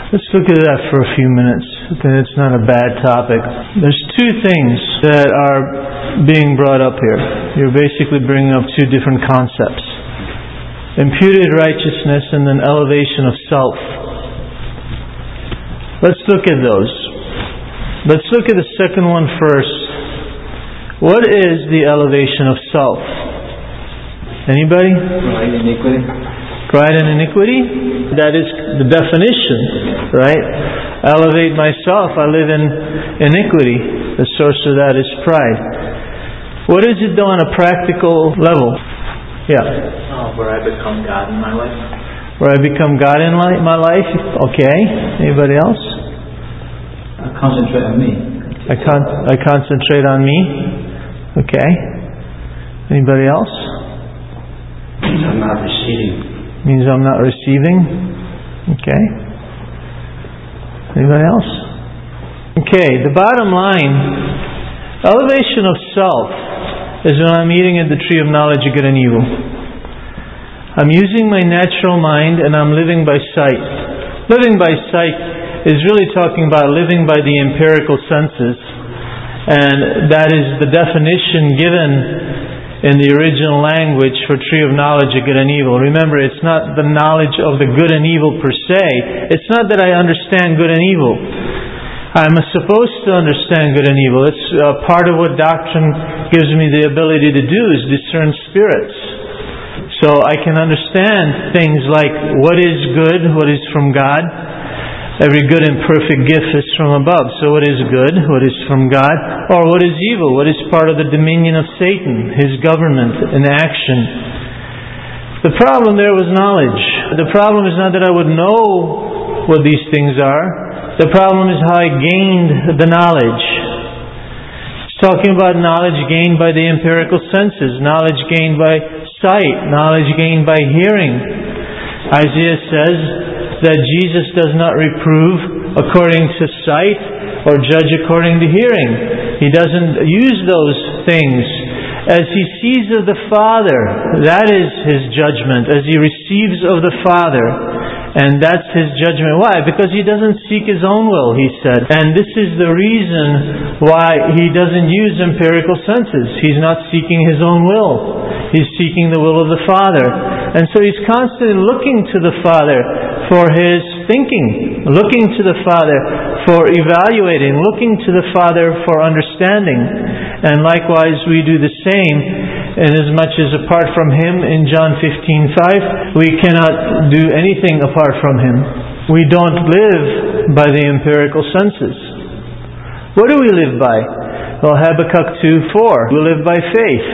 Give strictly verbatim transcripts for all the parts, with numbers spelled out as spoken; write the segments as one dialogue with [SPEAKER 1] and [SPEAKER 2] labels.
[SPEAKER 1] Let's look at that for a few minutes. Then it's not a bad topic. There's two things that are being brought up here. You're basically bringing up two different concepts. Imputed righteousness and then elevation of self. Let's look at those. Let's look at the second one first. What is the elevation of self? Anybody?
[SPEAKER 2] Pride, iniquity.
[SPEAKER 1] Pride and iniquity? That is the definition, right? Elevate myself, I live in iniquity. The source of that is pride. What does it do on a practical level? Yeah.
[SPEAKER 2] Oh, where I become God in my life.
[SPEAKER 1] Where I become God in li- my life? Okay. Anybody else?
[SPEAKER 2] I concentrate on me.
[SPEAKER 1] I, con- I concentrate on me. Okay. Anybody else?
[SPEAKER 2] Means I'm not receiving.
[SPEAKER 1] Means I'm not receiving. Okay. Anybody else? Okay, the bottom line, elevation of self is when I'm eating at the tree of knowledge of good and evil. I'm using my natural mind and I'm living by sight. Living by sight is really talking about living by the empirical senses. And that is the definition given in the original language for tree of knowledge of good and evil. Remember, it's not the knowledge of the good and evil per se. It's not that I understand good and evil. I'm supposed to understand good and evil. It's uh, part of what doctrine gives me the ability to do is discern spirits. So I can understand things like what is good, what is from God. Every good and perfect gift is from above. So what is good? What is from God? Or what is evil? What is part of the dominion of Satan, his government in action? The problem there was knowledge. The problem is not that I would know what these things are. The problem is how I gained the knowledge. It's talking about knowledge gained by the empirical senses, knowledge gained by sight, knowledge gained by hearing. Isaiah says that Jesus does not reprove according to sight or judge according to hearing. He doesn't use those things. As He sees of the Father, that is His judgment. As He receives of the Father, and that's His judgment. Why? Because He doesn't seek His own will, He said. And this is the reason why He doesn't use empirical senses. He's not seeking His own will. He's seeking the will of the Father. And so He's constantly looking to the Father for His thinking, looking to the Father for evaluating, looking to the Father for understanding. And likewise we do the same, inasmuch as apart from Him, in John fifteen five, we cannot do anything apart from Him. We don't live by the empirical senses. What do we live by? Well, Habakkuk two four, we live by faith.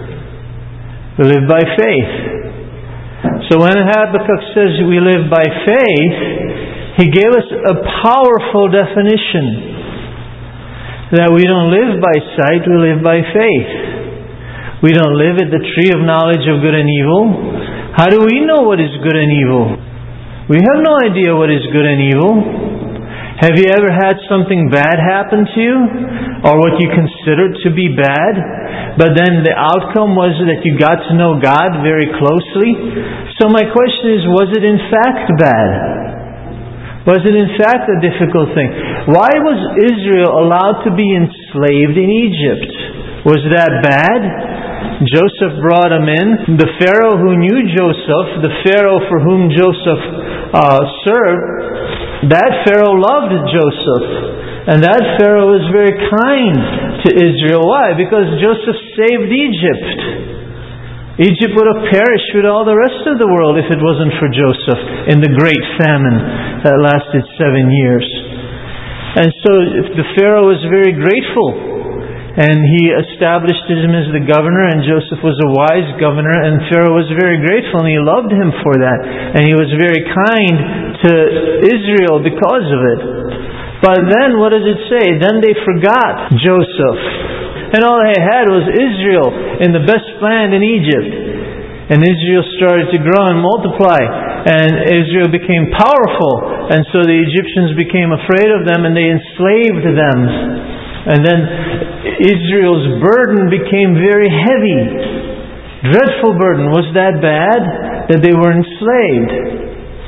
[SPEAKER 1] We live by faith. So when Habakkuk says we live by faith, he gave us a powerful definition. That we don't live by sight, we live by faith. We don't live at the tree of knowledge of good and evil. How do we know what is good and evil? We have no idea what is good and evil. Have you ever had something bad happen to you? Or what you considered to be bad? But then the outcome was that you got to know God very closely? So my question is, was it in fact bad? Was it in fact a difficult thing? Why was Israel allowed to be enslaved in Egypt? Was that bad? Joseph brought them in. The Pharaoh who knew Joseph, the Pharaoh for whom Joseph uh, served, that Pharaoh loved Joseph. And that Pharaoh was very kind to Israel. Why? Because Joseph saved Egypt. Egypt would have perished with all the rest of the world if it wasn't for Joseph in the great famine that lasted seven years. And so the Pharaoh was very grateful. And he established him as the governor, and Joseph was a wise governor, and Pharaoh was very grateful, and he loved him for that. And he was very kind to Israel because of it. But then, what does it say? Then they forgot Joseph. And all they had was Israel in the best land in Egypt. And Israel started to grow and multiply. And Israel became powerful. And so the Egyptians became afraid of them, and they enslaved them. And then Israel's burden became very heavy. Dreadful burden. Was that bad? That they were enslaved.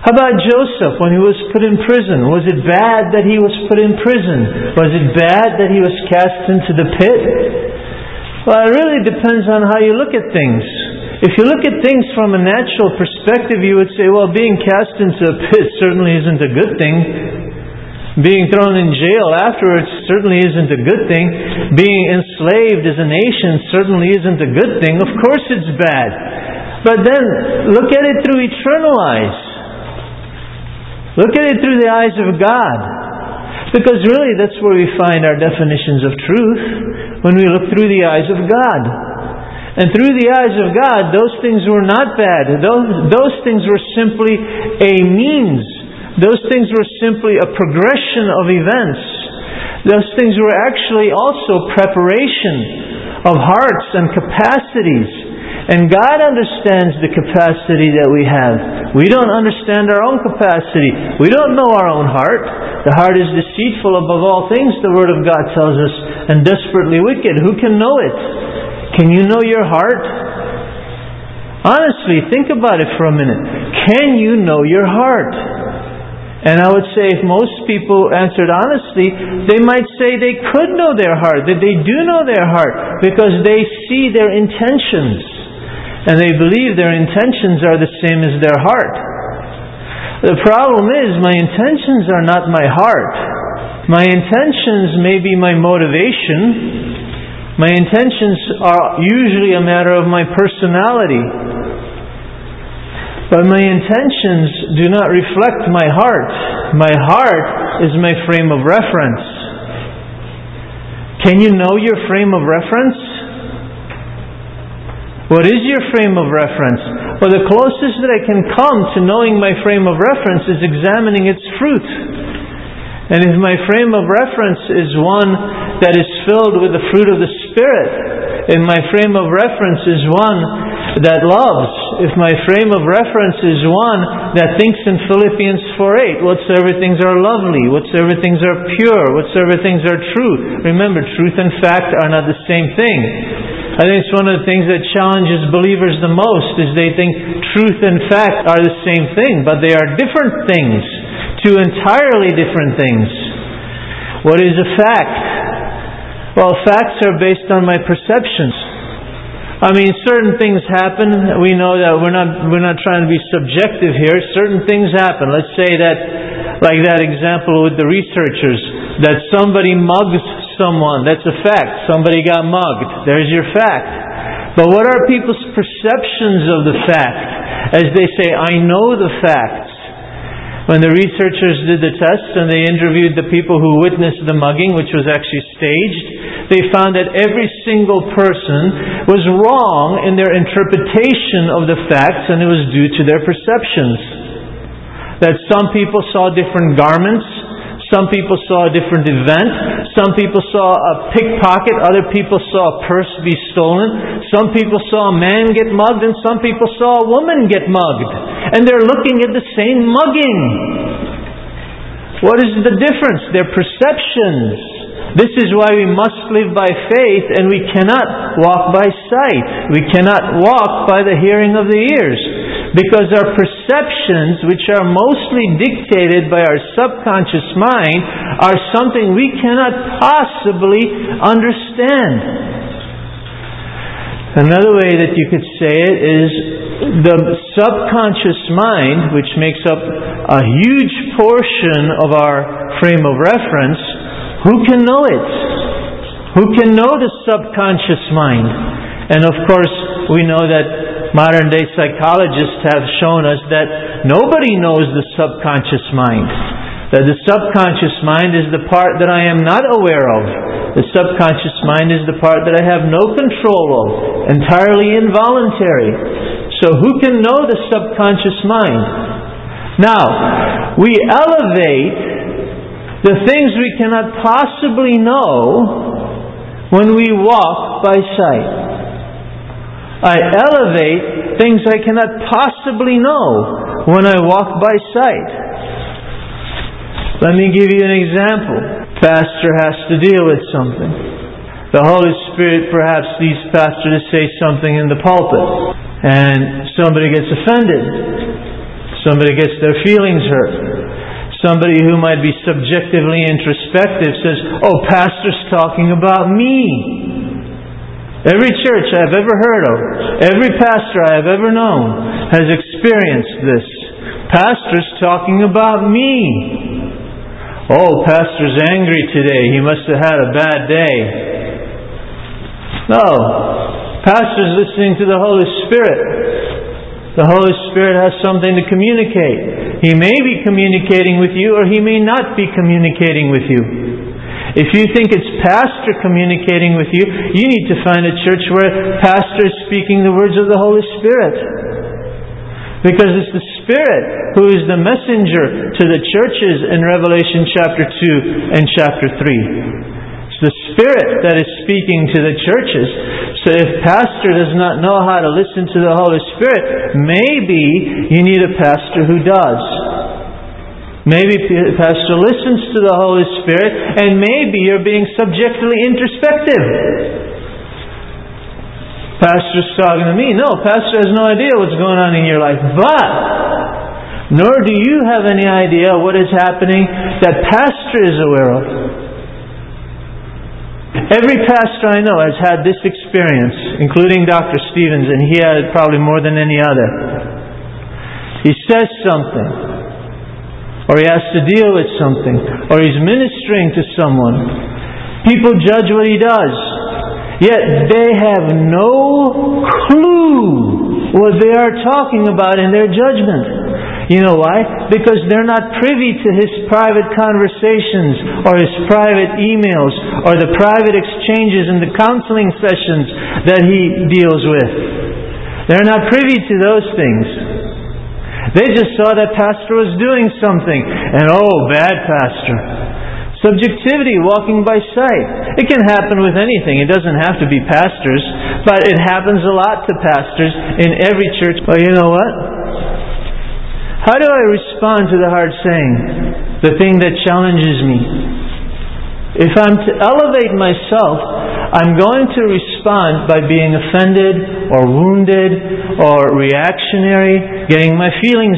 [SPEAKER 1] How about Joseph when he was put in prison? Was it bad that he was put in prison? Was it bad that he was cast into the pit? Well, it really depends on how you look at things. If you look at things from a natural perspective, you would say, well, being cast into a pit certainly isn't a good thing. Being thrown in jail afterwards certainly isn't a good thing. Being enslaved as a nation certainly isn't a good thing. Of course it's bad. But then, look at it through eternal eyes. Look at it through the eyes of God. Because really that's where we find our definitions of truth, when we look through the eyes of God. And through the eyes of God, those things were not bad. Those, those things were simply a means. Those things were simply a progression of events. Those things were actually also preparation of hearts and capacities. And God understands the capacity that we have. We don't understand our own capacity. We don't know our own heart. The heart is deceitful above all things, the Word of God tells us, and desperately wicked. Who can know it? Can you know your heart? Honestly, think about it for a minute. Can you know your heart? And I would say if most people answered honestly, they might say they could know their heart, that they do know their heart, because they see their intentions. And they believe their intentions are the same as their heart. The problem is, my intentions are not my heart. My intentions may be my motivation. My intentions are usually a matter of my personality. But my intentions do not reflect my heart. My heart is my frame of reference. Can you know your frame of reference? What is your frame of reference? Well, the closest that I can come to knowing my frame of reference is examining its fruit. And if my frame of reference is one that is filled with the fruit of the Spirit, and my frame of reference is one that loves, if my frame of reference is one that thinks in Philippians four eight, whatsoever things are lovely, whatsoever things are pure, whatsoever things are true. Remember, truth and fact are not the same thing. I think it's one of the things that challenges believers the most is they think truth and fact are the same thing, but they are different things, two entirely different things. What is a fact? Well, facts are based on my perceptions. I mean, certain things happen. We know that we're not we're not trying to be subjective here. Certain things happen. Let's say that, like that example with the researchers, that somebody mugs someone. That's a fact. Somebody got mugged. There's your fact. But what are people's perceptions of the fact? As they say, I know the facts. When the researchers did the tests and they interviewed the people who witnessed the mugging, which was actually staged, they found that every single person was wrong in their interpretation of the facts, and it was due to their perceptions. That some people saw different garments, some people saw a different event, some people saw a pickpocket, other people saw a purse be stolen, some people saw a man get mugged, and some people saw a woman get mugged. And they're looking at the same mugging. What is the difference? Their perceptions. This is why we must live by faith and we cannot walk by sight. We cannot walk by the hearing of the ears. Because our perceptions, which are mostly dictated by our subconscious mind, are something we cannot possibly understand. Another way that you could say it is the subconscious mind, which makes up a huge portion of our frame of reference. Who can know it? Who can know the subconscious mind? And of course, we know that modern day psychologists have shown us that nobody knows the subconscious mind. That the subconscious mind is the part that I am not aware of. The subconscious mind is the part that I have no control of, entirely involuntary. So who can know the subconscious mind? Now, we elevate the things we cannot possibly know when we walk by sight. I elevate things I cannot possibly know when I walk by sight. Let me give you an example. Pastor has to deal with something. The Holy Spirit perhaps leads pastor to say something in the pulpit, and somebody gets offended. Somebody gets their feelings hurt. Somebody who might be subjectively introspective says, "Oh, pastor's talking about me." Every church I've ever heard of, every pastor I have ever known has experienced this. Pastor's talking about me. "Oh, pastor's angry today. He must have had a bad day." No. Pastor's listening to the Holy Spirit. The Holy Spirit has something to communicate. He may be communicating with you, or He may not be communicating with you. If you think it's pastor communicating with you, you need to find a church where pastor is speaking the words of the Holy Spirit. Because it's the Spirit who is the messenger to the churches in Revelation chapter two and chapter three. It's the Spirit that is speaking to the churches. So if pastor does not know how to listen to the Holy Spirit, maybe you need a pastor who does. Maybe pastor listens to the Holy Spirit, and maybe you're being subjectively introspective. Pastor's talking to me. No, pastor has no idea what's going on in your life. But, nor do you have any idea what is happening that pastor is aware of. Every pastor I know has had this experience, including Doctor Stevens, and he had it probably more than any other. He says something, or he has to deal with something, or he's ministering to someone. People judge what he does, yet they have no clue what they are talking about in their judgment. You know why? Because they're not privy to his private conversations, or his private emails, or the private exchanges and the counseling sessions that he deals with. They're not privy to those things. They just saw that pastor was doing something, and oh, bad pastor. Subjectivity, walking by sight. It can happen with anything. It doesn't have to be pastors, but it happens a lot to pastors in every church. Well, you know what? How do I respond to the hard saying? The thing that challenges me. If I'm to elevate myself, I'm going to respond by being offended or wounded or reactionary, getting my feelings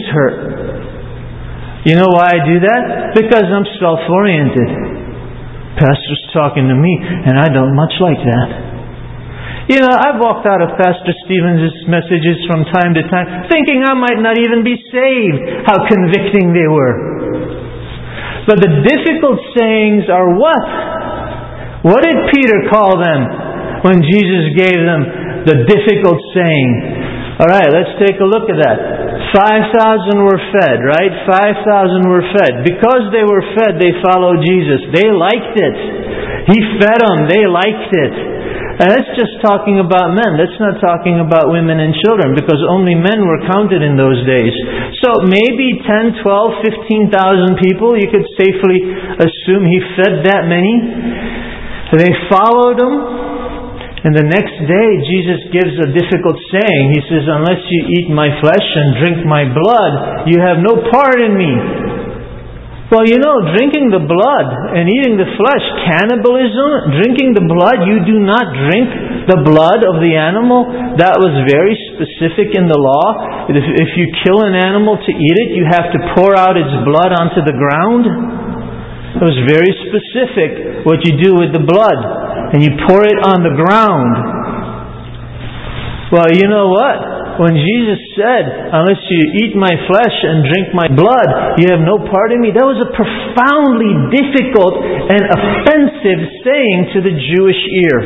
[SPEAKER 1] hurt. You know why I do that? Because I'm self-oriented. Pastor's talking to me, and I don't much like that. You know, I've walked out of Pastor Stevens' messages from time to time thinking I might not even be saved. How convicting they were. But the difficult sayings are what? What did Peter call them when Jesus gave them the difficult saying? Alright, let's take a look at that. Five thousand were fed, right? Five thousand were fed. Because they were fed, they followed Jesus. They liked it. He fed them. They liked it. And that's just talking about men. That's not talking about women and children, because only men were counted in those days. So maybe ten, twelve, fifteen thousand people, you could safely assume he fed that many. They followed him. And the next day, Jesus gives a difficult saying. He says, "Unless you eat my flesh and drink my blood, you have no part in me." Well, you know, drinking the blood and eating the flesh, cannibalism, drinking the blood, you do not drink the blood of the animal. That was very specific in the law. If, if you kill an animal to eat it, you have to pour out its blood onto the ground. It was very specific what you do with the blood. And you pour it on the ground. Well, you know what? When Jesus said, "Unless you eat my flesh and drink my blood, you have no part in me," that was a profoundly difficult and offensive saying to the Jewish ear.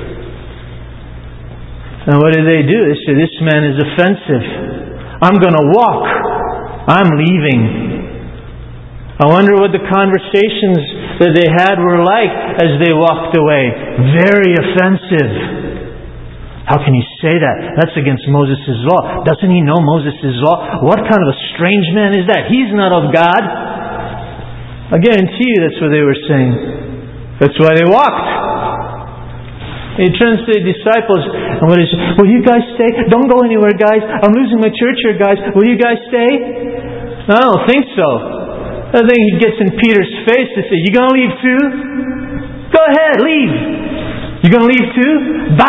[SPEAKER 1] And what did they do? They said, "This man is offensive. I'm going to walk. I'm leaving." I wonder what the conversations that they had were like as they walked away. Very offensive. How can he say that? That's against Moses' law. Doesn't he know Moses' law? What kind of a strange man is that? He's not of God. I guarantee you that's what they were saying. That's why they walked. He turns to the disciples, and what is, "Will you guys stay? Don't go anywhere, guys. I'm losing my church here, guys. Will you guys stay?" I don't think so. I think he gets in Peter's face to say, "You going to leave too? Go ahead, leave. You going to leave too?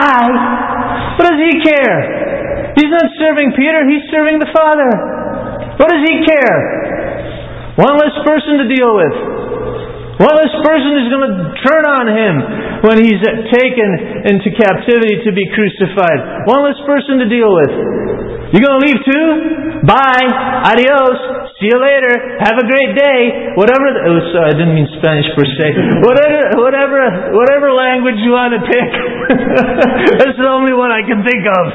[SPEAKER 1] Bye." What does he care? He's not serving Peter, he's serving the Father. What does He care? One less person to deal with. One less person is going to turn on Him when He's taken into captivity to be crucified. One less person to deal with. You going to leave too? Bye. Adios. See you later. Have a great day. Whatever. The, oh, sorry, I didn't mean Spanish per se. Whatever, whatever, whatever language you want to pick. That's the only one I can think of.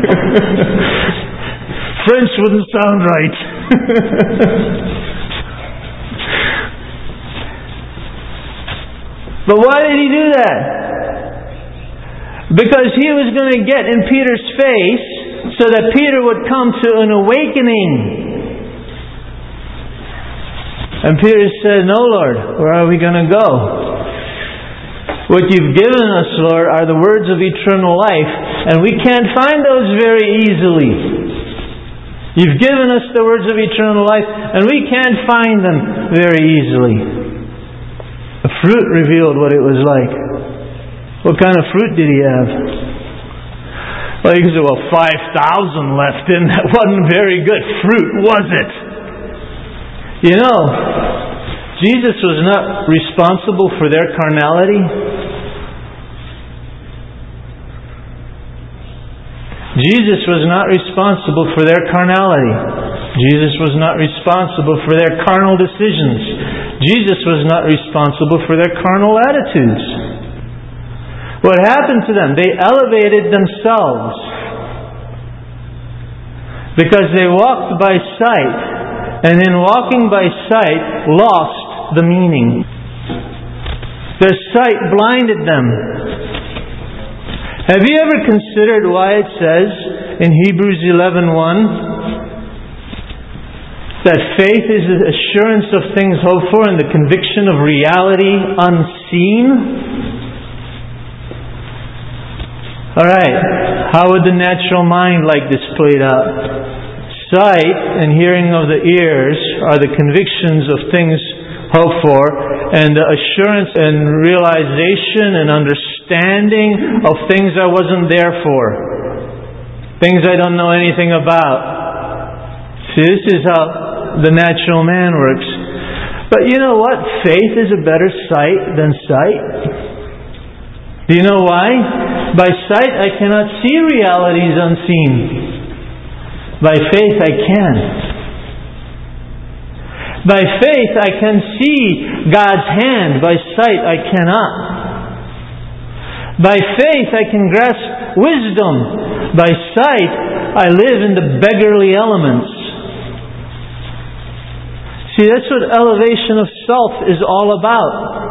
[SPEAKER 1] French wouldn't sound right. But why did He do that? Because He was going to get in Peter's face so that Peter would come to an awakening. And Peter said, "No, Lord, where are we going to go? What You've given us, Lord, are the words of eternal life, and we can't find those very easily. You've given us the words of eternal life, and we can't find them very easily." The fruit revealed what it was like. What kind of fruit did He have? Well, you can say, well, five thousand left in. That wasn't very good fruit, was it? You know, Jesus was not responsible for their carnality. Jesus was not responsible for their carnality. Jesus was not responsible for their carnal decisions. Jesus was not responsible for their carnal attitudes. What happened to them? They elevated themselves because they walked by sight, and in walking by sight lost the meaning. Their sight blinded them. Have you ever considered why it says in Hebrews eleven one that faith is the assurance of things hoped for and the conviction of reality unseen? Alright, how would the natural mind like this played out? Sight and hearing of the ears are the convictions of things hoped for, and the assurance and realization and understanding of things I wasn't there for. Things I don't know anything about. See, this is how the natural man works. But you know what? Faith is a better sight than sight. Do you know why? By sight I cannot see realities unseen. By faith I can. By faith I can see God's hand. By sight I cannot. By faith I can grasp wisdom. By sight I live in the beggarly elements. See, that's what elevation of self is all about.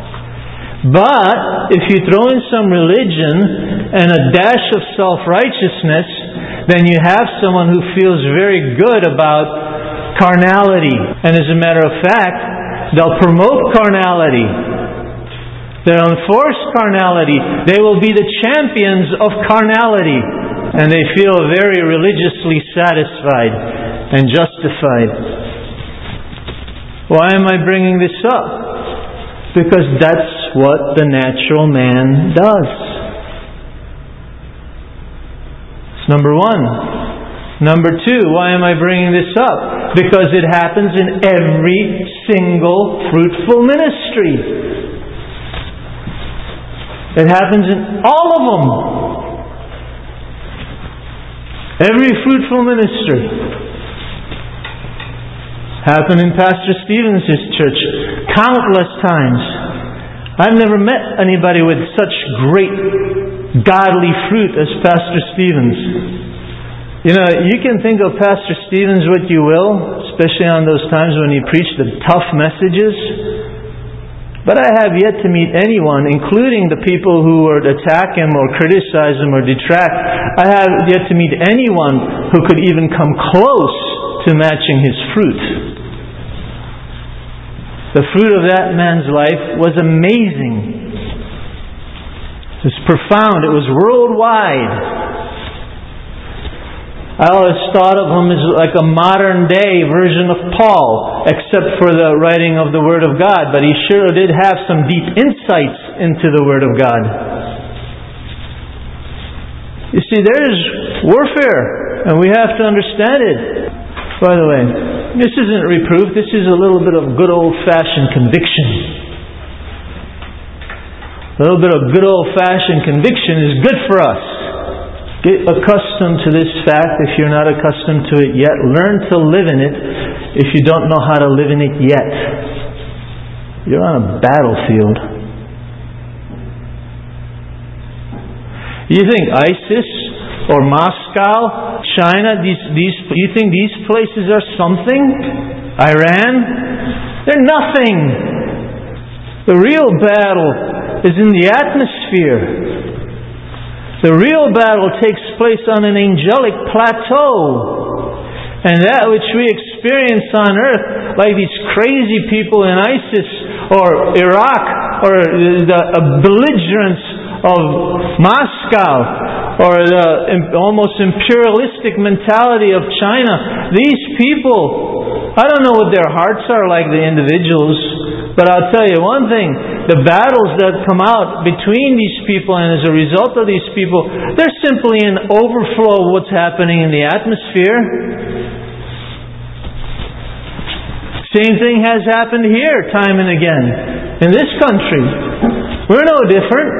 [SPEAKER 1] But if you throw in some religion and a dash of self-righteousness, then you have someone who feels very good about carnality. And as a matter of fact, they'll promote carnality. They'll enforce carnality. They will be the champions of carnality. And they feel very religiously satisfied and justified. Why am I bringing this up? Because that's what the natural man does. It's number one. Number two, why am I bringing this up? Because it happens in every single fruitful ministry. It happens in all of them. Every fruitful ministry. Happened in Pastor Stevens' church countless times. I've never met anybody with such great godly fruit as Pastor Stevens. You know, you can think of Pastor Stevens what you will, especially on those times when he preached the tough messages. But I have yet to meet anyone, including the people who would attack him or criticize him or detract. I have yet to meet anyone who could even come close to matching his fruit. The fruit of that man's life was amazing. It was profound. It was worldwide. I always thought of him as like a modern day version of Paul, except for the writing of the Word of God. But he sure did have some deep insights into the Word of God. You see, there is warfare, and we have to understand it. By the way, this isn't reproof, this is a little bit of good old-fashioned conviction. A little bit of good old-fashioned conviction is good for us. Get accustomed to this fact if you're not accustomed to it yet. Learn to live in it if you don't know how to live in it yet. You're on a battlefield. You think ISIS or Moscow, China, these, these, you think these places are something? Iran? They're nothing. The real battle is in the atmosphere. The real battle takes place on an angelic plateau. And that which we experience on earth, like these crazy people in ISIS or Iraq or the belligerence of Moscow or the almost imperialistic mentality of China, these people, I don't know what their hearts are like, the individuals, but I'll tell you one thing, the battles that come out between these people and as a result of these people, they're simply an overflow of what's happening in the atmosphere. Same thing has happened here time and again in this country. We're no different.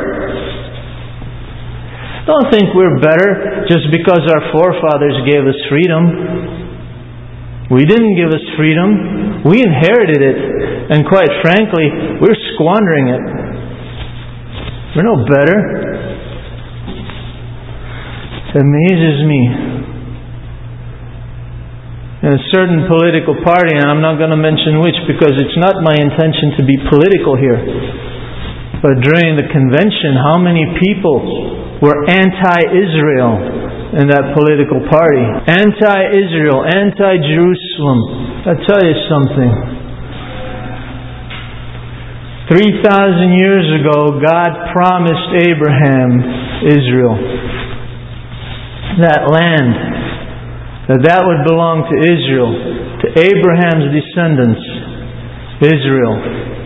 [SPEAKER 1] Don't think we're better just because our forefathers gave us freedom. We didn't give us freedom. We inherited it. And quite frankly, we're squandering it. We're no better. It amazes me. In a certain political party, and I'm not going to mention which because it's not my intention to be political here, but during the convention, how many people were anti-Israel in that political party? Anti-Israel, anti-Jerusalem. I'll tell you something. Three thousand years ago, God promised Abraham Israel. That land, that that would belong to Israel, to Abraham's descendants, Israel.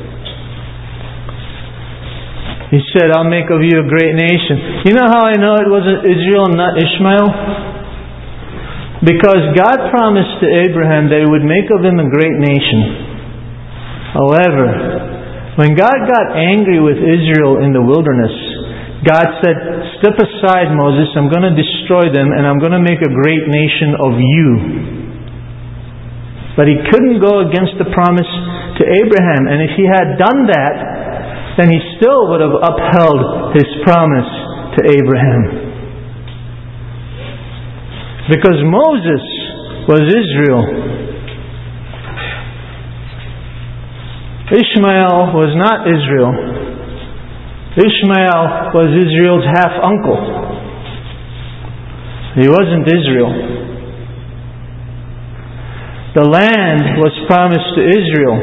[SPEAKER 1] He said, I'll make of you a great nation. You know how I know it wasn't Israel and not Ishmael? Because God promised to Abraham that He would make of him a great nation. However, when God got angry with Israel in the wilderness, God said, step aside, Moses, I'm going to destroy them and I'm going to make a great nation of you. But He couldn't go against the promise to Abraham. And if He had done that, then He still would have upheld His promise to Abraham. Because Moses was Israel. Ishmael was not Israel. Ishmael was Israel's half-uncle. He wasn't Israel. The land was promised to Israel.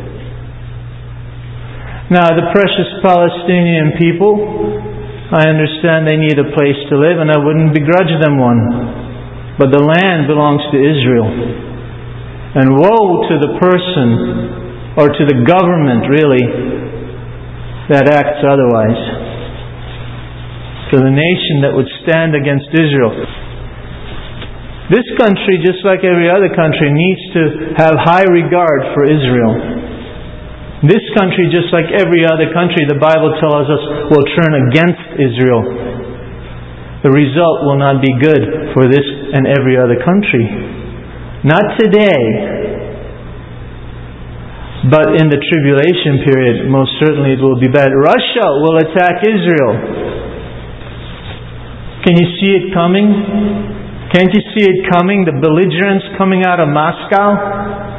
[SPEAKER 1] Now, the precious Palestinian people, I understand they need a place to live, and I wouldn't begrudge them one. But the land belongs to Israel. And woe to the person, or to the government, really, that acts otherwise. To the nation that would stand against Israel. This country, just like every other country, needs to have high regard for Israel. This country, just like every other country, the Bible tells us, will turn against Israel. The result will not be good for this and every other country. Not today, but in the tribulation period, most certainly it will be bad. Russia will attack Israel. Can you see it coming? Can't you see it coming? The belligerence coming out of Moscow?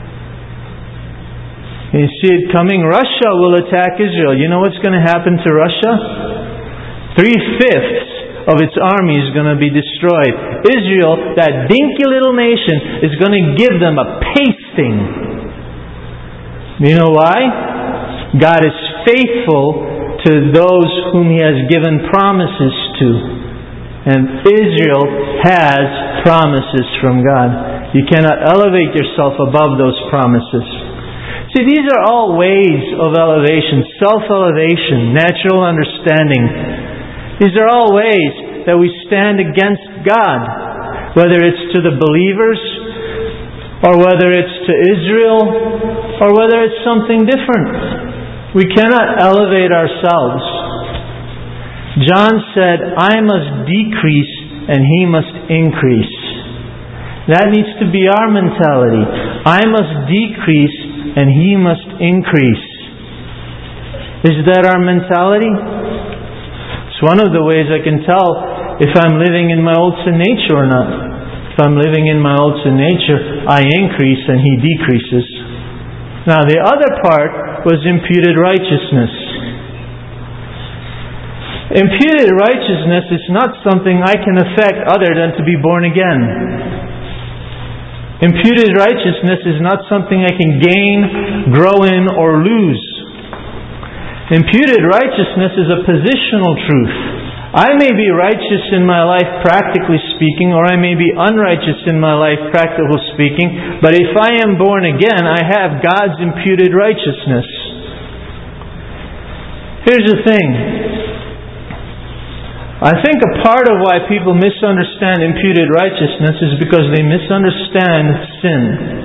[SPEAKER 1] You see it coming. Russia will attack Israel. You know what's going to happen to Russia? Three-fifths of its army is going to be destroyed. Israel, that dinky little nation, is going to give them a pasting. You know why? God is faithful to those whom He has given promises to. And Israel has promises from God. You cannot elevate yourself above those promises. See, these are all ways of elevation, self-elevation, natural understanding. These are all ways that we stand against God. Whether it's to the believers, or whether it's to Israel, or whether it's something different. We cannot elevate ourselves. John said, I must decrease and He must increase. That needs to be our mentality. I must decrease and He must increase. Is that our mentality? It's one of the ways I can tell if I'm living in my old sin nature or not. If I'm living in my old sin nature, I increase and He decreases. Now the other part was imputed righteousness. Imputed righteousness is not something I can affect other than to be born again. Imputed righteousness is not something I can gain, grow in, or lose. Imputed righteousness is a positional truth. I may be righteous in my life practically speaking, or I may be unrighteous in my life practically speaking, but if I am born again, I have God's imputed righteousness. Here's the thing. I think a part of why people misunderstand imputed righteousness is because they misunderstand sin.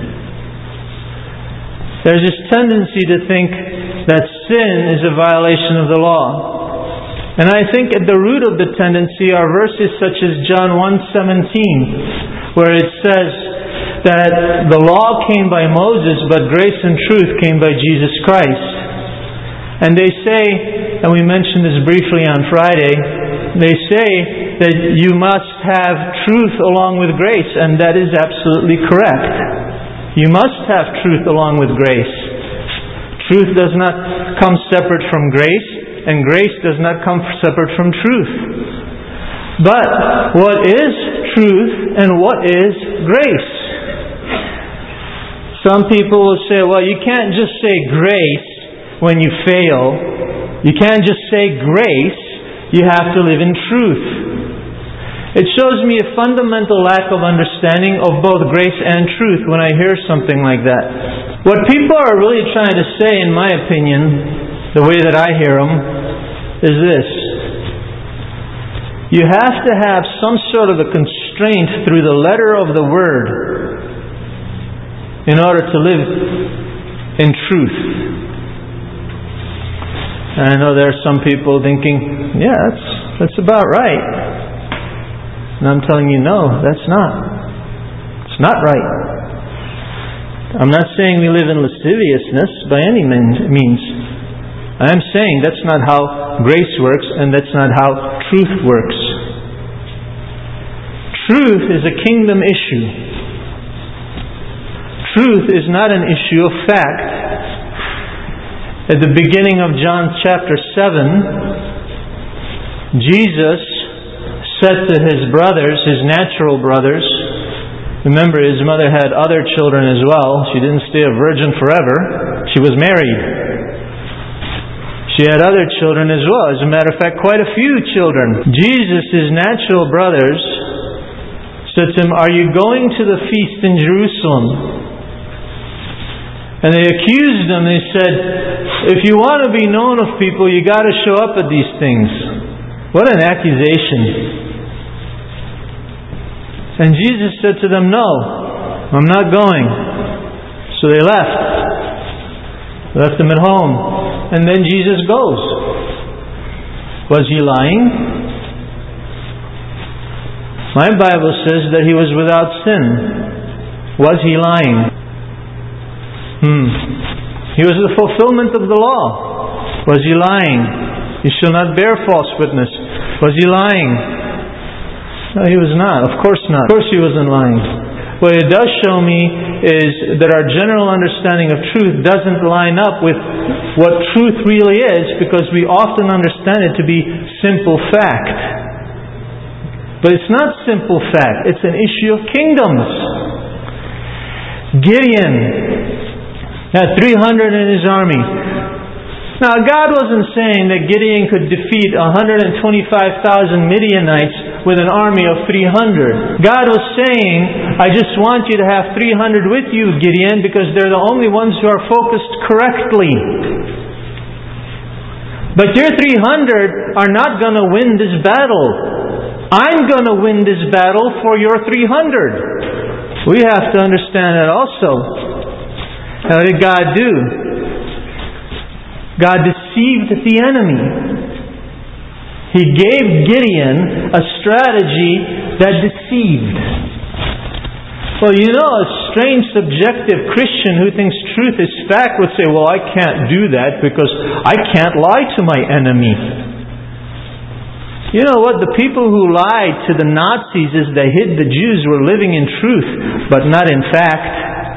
[SPEAKER 1] There's this tendency to think that sin is a violation of the law. And I think at the root of the tendency are verses such as John one seventeen, where it says that the law came by Moses, but grace and truth came by Jesus Christ. And they say, and we mentioned this briefly on Friday, they say that you must have truth along with grace, and that is absolutely correct. You must have truth along with grace. Truth does not come separate from grace, and grace does not come separate from truth. But what is truth and what is grace? Some people will say, well, you can't just say grace when you fail. You can't just say grace. You have to live in truth. It shows me a fundamental lack of understanding of both grace and truth when I hear something like that. What people are really trying to say, in my opinion, the way that I hear them, is this. You have to have some sort of a constraint through the letter of the Word in order to live in truth. And I know there are some people thinking, yeah, that's, that's about right. And I'm telling you, no, that's not. It's not right. I'm not saying we live in lasciviousness by any means. I am saying that's not how grace works, and that's not how truth works. Truth is a kingdom issue. Truth is not an issue of fact. At the beginning of John chapter seven, Jesus said to His brothers, His natural brothers, remember His mother had other children as well. She didn't stay a virgin forever. She was married. She had other children as well. As a matter of fact, quite a few children. Jesus, His natural brothers, said to Him, are you going to the feast in Jerusalem? And they accused Him. They said, if you want to be known of people, you got to show up at these things. What an accusation. And Jesus said to them, no, I'm not going. So they left. Left Him at home. And then Jesus goes. Was He lying? My Bible says that He was without sin. Was He lying? Hmm. He was the fulfillment of the law. Was He lying? You shall not bear false witness. Was He lying? No, He was not. Of course not. Of course He wasn't lying. What it does show me is that our general understanding of truth doesn't line up with what truth really is, because we often understand it to be simple fact. But it's not simple fact. It's an issue of kingdoms. Gideon had three hundred in his army. Now, God wasn't saying that Gideon could defeat one hundred twenty-five thousand Midianites with an army of three hundred. God was saying, I just want you to have three hundred with you, Gideon, because they're the only ones who are focused correctly. But your three hundred are not going to win this battle. I'm going to win this battle for your three hundred. We have to understand that also. How did God do? God deceived the enemy. He gave Gideon a strategy that deceived. Well, you know, a strange subjective Christian who thinks truth is fact would say, well, I can't do that because I can't lie to my enemy. You know what? The people who lied to the Nazis as they hid the Jews were living in truth, but not in fact.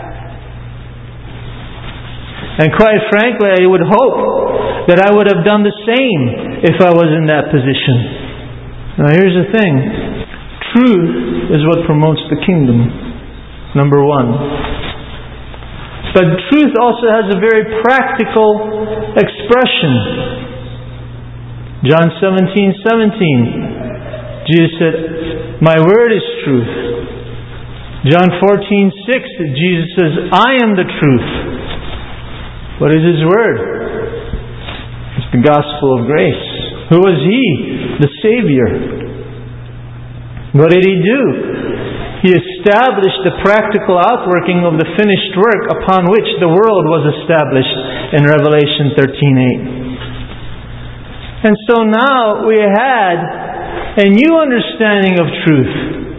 [SPEAKER 1] And quite frankly, I would hope that I would have done the same if I was in that position. Now here's the thing. Truth is what promotes the kingdom. Number one. But truth also has a very practical expression. John seventeen seventeen. Jesus said, my word is truth. John fourteen six. Jesus says, I am the truth. What is His word? It's the gospel of grace. Who was He? The Savior. What did He do? He established the practical outworking of the finished work upon which the world was established in Revelation thirteen eight. And so now we had a new understanding of truth.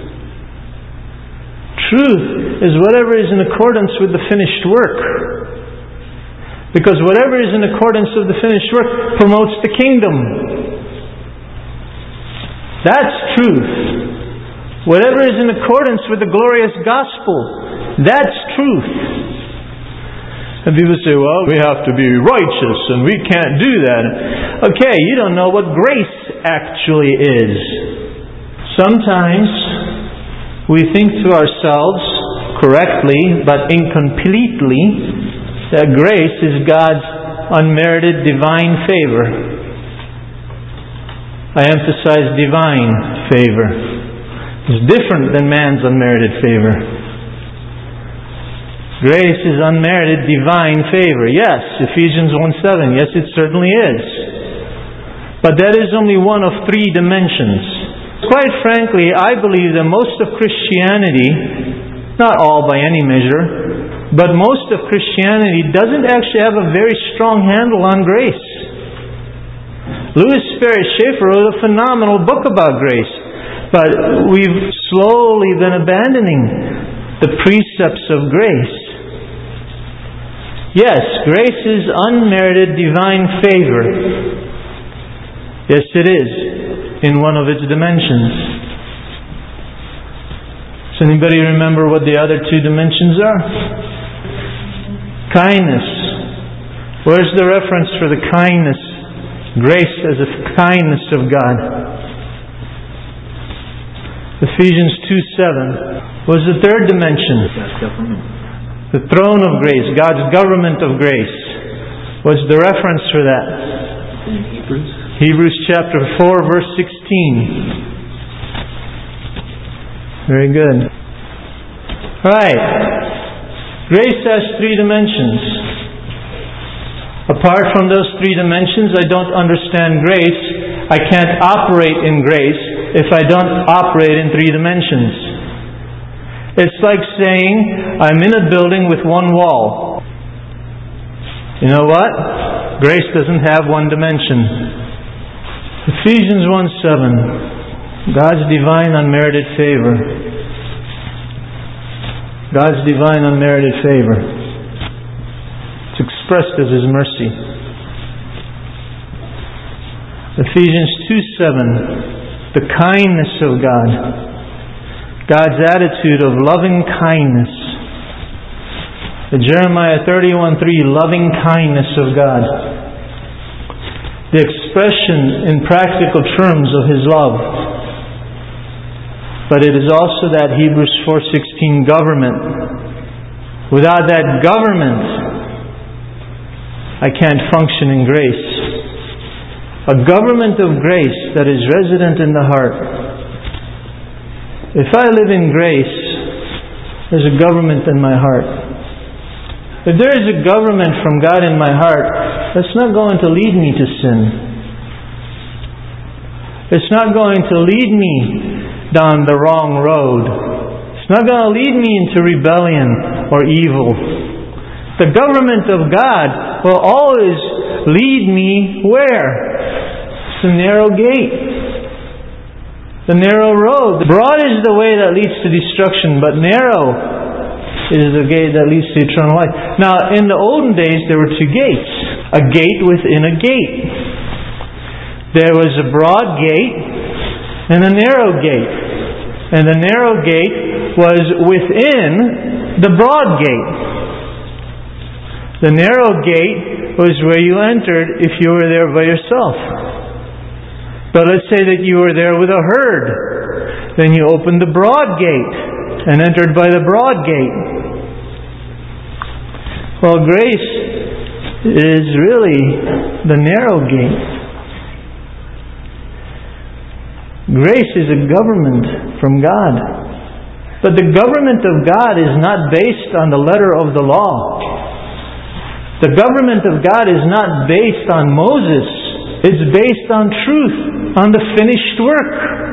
[SPEAKER 1] Truth is whatever is in accordance with the finished work. Because whatever is in accordance with the finished work promotes the kingdom. That's truth. Whatever is in accordance with the glorious gospel, that's truth. And people say, well, we have to be righteous and we can't do that. Okay, you don't know what grace actually is. Sometimes we think to ourselves correctly but incompletely that grace is God's unmerited divine favor. I emphasize divine favor. It's different than man's unmerited favor. Grace is unmerited divine favor. Yes, Ephesians one seven. Yes, it certainly is. But that is only one of three dimensions. Quite frankly, I believe that most of Christianity, not all by any measure, but most of Christianity doesn't actually have a very strong handle on grace. Louis Sperry Schaeffer wrote a phenomenal book about grace. But we've slowly been abandoning the precepts of grace. Yes, grace is unmerited divine favor. Yes, it is, in one of its dimensions. Does anybody remember what the other two dimensions are? Kindness. Where's the reference for the kindness? Grace as a kindness of God. Ephesians two seven was the third dimension. The throne of grace, God's government of grace. What's the reference for that?
[SPEAKER 2] In Hebrews.
[SPEAKER 1] Hebrews chapter four verse sixteen. Very good. Alright. Grace has three dimensions. Apart from those three dimensions, I don't understand grace. I can't operate in grace if I don't operate in three dimensions. It's like saying, I'm in a building with one wall. You know what? Grace doesn't have one dimension. Ephesians one seven. God's divine unmerited favor. God's divine unmerited favor. It's expressed as His mercy. Ephesians two seven. The kindness of God. God's attitude of loving kindness. The Jeremiah thirty-one three, loving kindness of God. The expression in practical terms of His love. But it is also that Hebrews four sixteen government. Without that government, I can't function in grace. A government of grace that is resident in the heart. If I live in grace, there's a government in my heart. If there is a government from God in my heart, that's not going to lead me to sin. It's not going to lead me down the wrong road. It's It's not going to lead me into rebellion or evil. The government of God will always lead me where? It's the narrow gate. The narrow road. Broad is the way that leads to destruction, but narrow is the gate that leads to eternal life. Now, in the olden days, there were two gates. A gate within a gate. There was a broad gate and a narrow gate. And the narrow gate was within the broad gate. The narrow gate was where you entered if you were there by yourself. But let's say that you were there with a herd. Then you opened the broad gate and entered by the broad gate. Well, grace is really the narrow gate. Grace is a government from God. But the government of God is not based on the letter of the law. The government of God is not based on Moses. It's based on truth, on the finished work.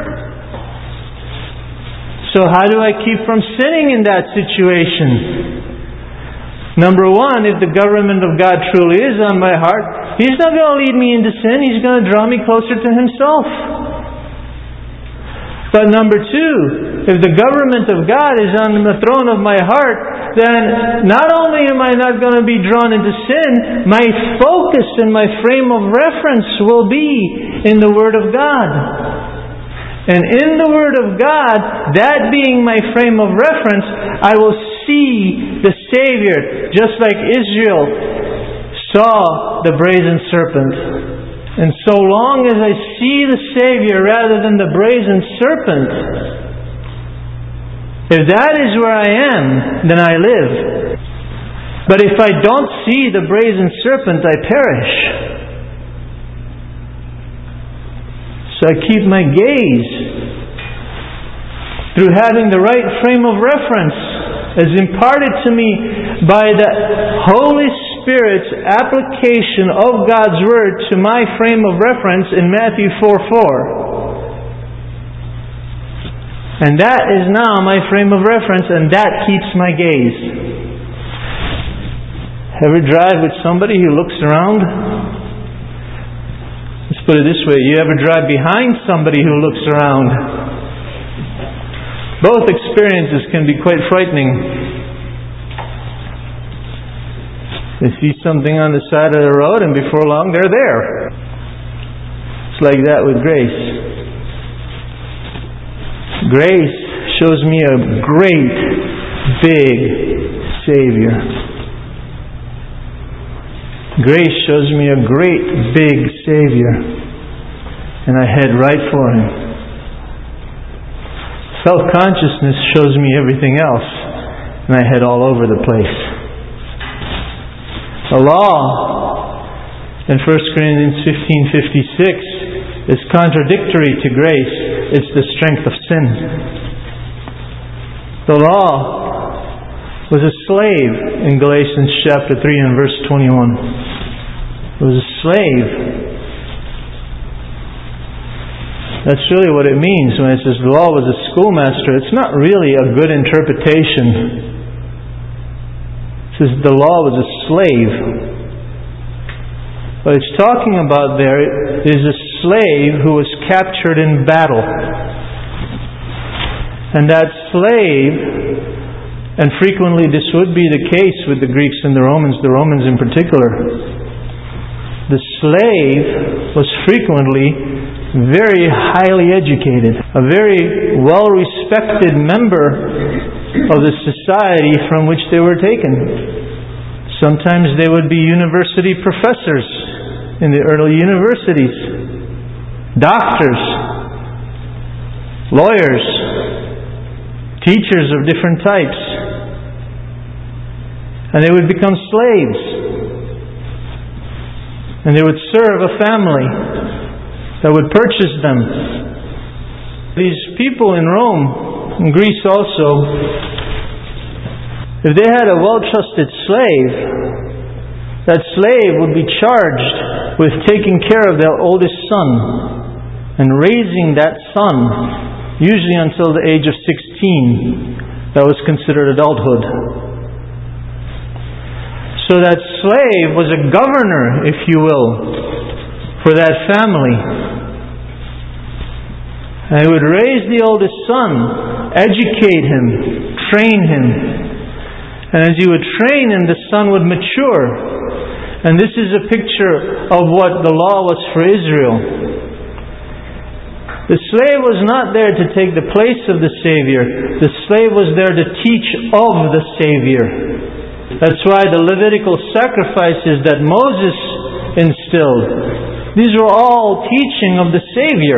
[SPEAKER 1] So how do I keep from sinning in that situation? Number one, if the government of God truly is on my heart, He's not going to lead me into sin. He's going to draw me closer to Himself. But number two, if the government of God is on the throne of my heart, then not only am I not going to be drawn into sin, my focus and my frame of reference will be in the Word of God. And in the Word of God, that being my frame of reference, I will see the Savior, just like Israel saw the brazen serpent. And so long as I see the Savior rather than the brazen serpent, if that is where I am, then I live. But if I don't see the brazen serpent, I perish. So I keep my gaze through having the right frame of reference as imparted to me by the Holy Spirit's application of God's Word to my frame of reference in Matthew four four. And that is now my frame of reference, and that keeps my gaze. Ever drive with somebody who looks around? Let's put it this way. You ever drive behind somebody who looks around? Both experiences can be quite frightening. They see something on the side of the road, and before long they're there. It's like that with grace. Grace shows me a great, big Savior. Grace shows me a great, big Savior. And I head right for Him. Self-consciousness shows me everything else, and I head all over the place. The law in First Corinthians fifteen fifty-six is contradictory to grace. It's the strength of sin. The law was a slave in Galatians chapter three and verse twenty-one. It was a slave. That's really what it means when it says the law was a schoolmaster. It's not really a good interpretation. It says the law was a slave. What it's talking about there is a slave who was captured in battle. And that slave, and frequently this would be the case with the Greeks and the Romans, the Romans in particular, the slave was frequently very highly educated, a very well-respected member of the society from which they were taken. Sometimes they would be university professors in the early universities, doctors, lawyers, teachers of different types. And they would become slaves. And they would serve a family that would purchase them. These people in Rome, in Greece also, if they had a well-trusted slave, that slave would be charged with taking care of their oldest son and raising that son, usually until the age of sixteen, That was considered adulthood. So that slave was a governor, if you will, for that family. And he would raise the oldest son, educate him, train him. And as he would train him, the son would mature. And this is a picture of what the law was for Israel. The slave was not there to take the place of the Savior. The slave was there to teach of the Savior. That's why the Levitical sacrifices that Moses instilled, these were all teaching of the Savior.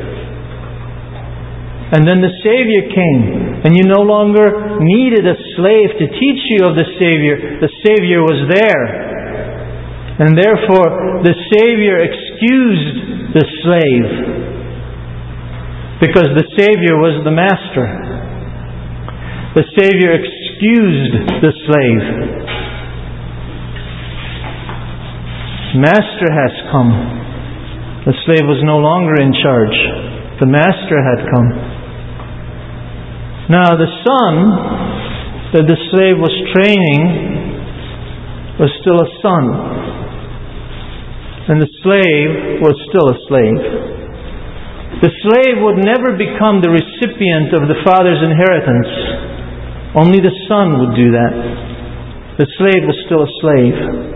[SPEAKER 1] And then the Savior came, and you no longer needed a slave to teach you of the Savior. The Savior was there. And therefore, the Savior excused the slave. Because the Savior was the master. The Savior excused the slave. Master has come. The slave was no longer in charge. The master had come. Now the son that the slave was training was still a son. And the slave was still a slave. The slave would never become the recipient of the father's inheritance. Only the son would do that. The slave was still a slave.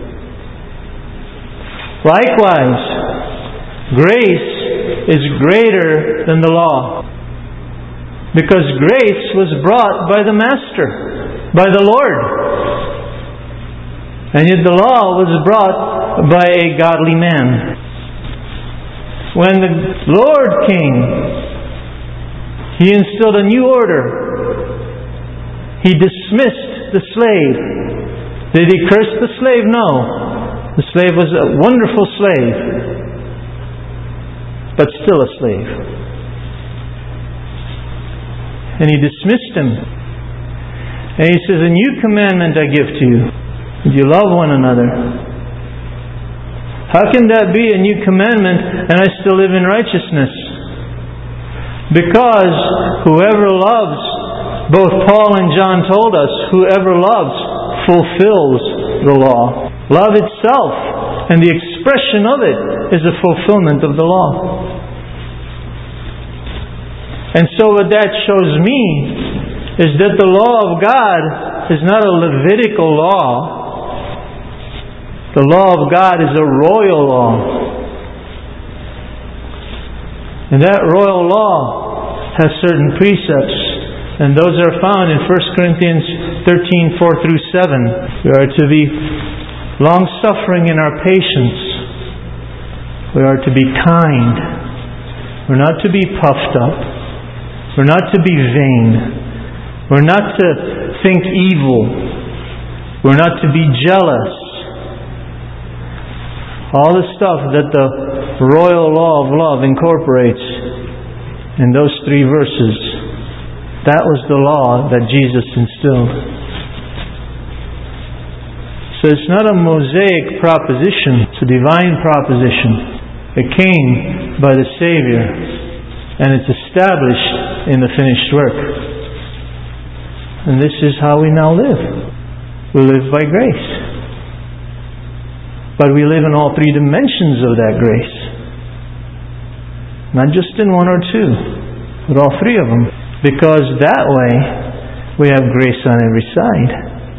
[SPEAKER 1] Likewise, grace is greater than the law. Because grace was brought by the Master, by the Lord. And yet the law was brought by a godly man. When the Lord came, He instilled a new order. He dismissed the slave. Did He curse the slave? No. The slave was a wonderful slave, but still a slave. And He dismissed him. And He says, "A new commandment I give to you, that you love one another." How can that be a new commandment and I still live in righteousness? Because whoever loves, both Paul and John told us, whoever loves fulfills the law. Love itself and the expression of it is a fulfillment of the law. And so what that shows me is that the law of God is not a Levitical law. The law of God is a royal law. And that royal law has certain precepts. And those are found in First Corinthians thirteen, four through seven. We are to be long-suffering in our patience. We are to be kind. We're not to be puffed up. We're not to be vain. We're not to think evil. We're not to be jealous. All the stuff that the royal law of love incorporates in those three verses, that was the law that Jesus instilled. So it's not a Mosaic proposition, it's a divine proposition. It came by the Savior, and it's established in the finished work. And this is how we now live. We live by grace. But we live in all three dimensions of that grace. Not just in one or two, but all three of them. Because that way, we have grace on every side.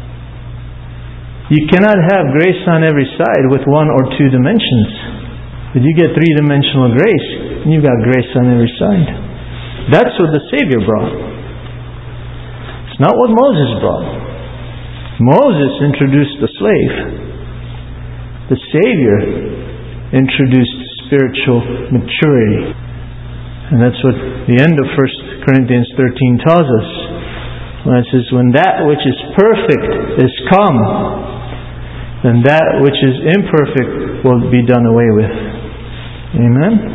[SPEAKER 1] You cannot have grace on every side with one or two dimensions. If you get three-dimensional grace, you've got grace on every side. That's what the Savior brought. It's not what Moses brought. Moses introduced the slave. The Savior introduced spiritual maturity. And that's what the end of First Corinthians thirteen tells us. When it says, when that which is perfect is come, then that which is imperfect will be done away with. Amen?